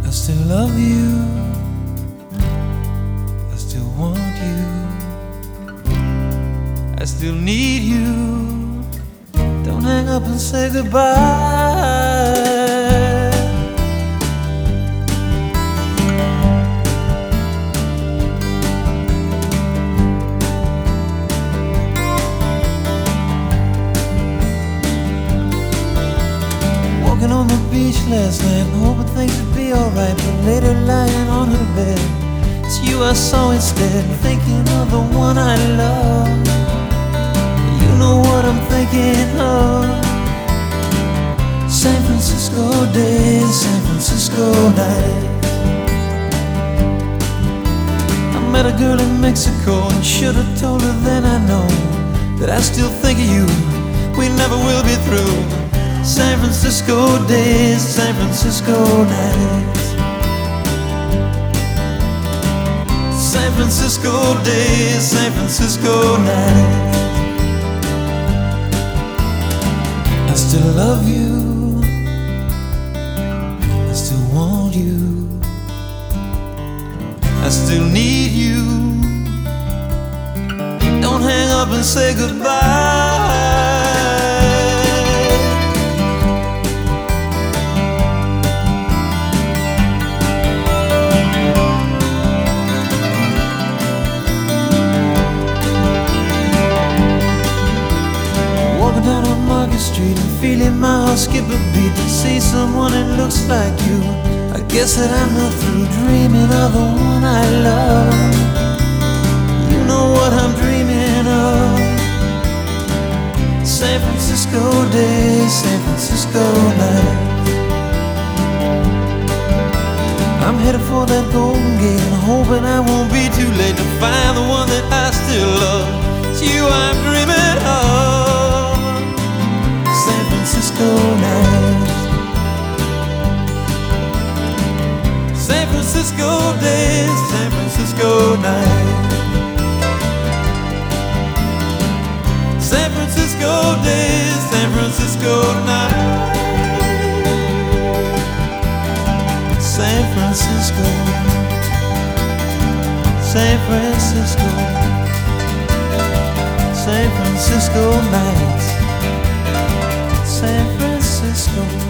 I still love you, I still want you, I still need you. Don't hang up and say goodbye. Walking on the beach last night, hoping things would be alright, but later lying on her bed, it's you I saw instead, thinking of the one I love. You know what I'm thinking of. San Francisco days, San Francisco nights. I met a girl in Mexico and should've told her then I know that I still think of you, we never will be through. San Francisco days, San Francisco nights. San Francisco days, San Francisco nights. I still love you, I still want you, I still need you. Don't hang up and say goodbye. Down on Market Street and feeling my heart skip a beat to see someone that looks like you. I guess that I'm not through dreaming of the one I love. You know what I'm dreaming of. San Francisco days, San Francisco nights. I'm headed for that Golden Gate and hoping I won't be too late to find the one that I still love. It's you I'm dreaming of. San Francisco nights. San Francisco days, San Francisco nights. San Francisco days, San Francisco nights. San Francisco, San Francisco, San Francisco nights. San Francisco.